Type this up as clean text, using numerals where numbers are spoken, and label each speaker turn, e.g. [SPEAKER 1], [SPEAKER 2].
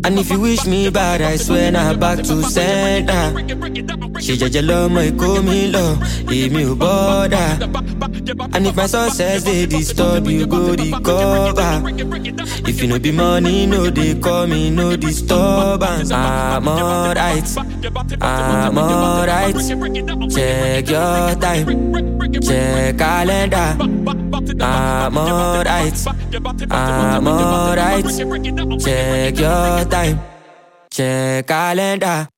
[SPEAKER 1] And if you wish me bad, I swear not back to sender. She just love my call me love, leave me bother. And if my success they disturb you, go recover. If you no be money, no they call me, no disturbance. I'm alright, I'm alright. Check your time, check calendar. I'm alright, I'm alright. Check your time, check calendar.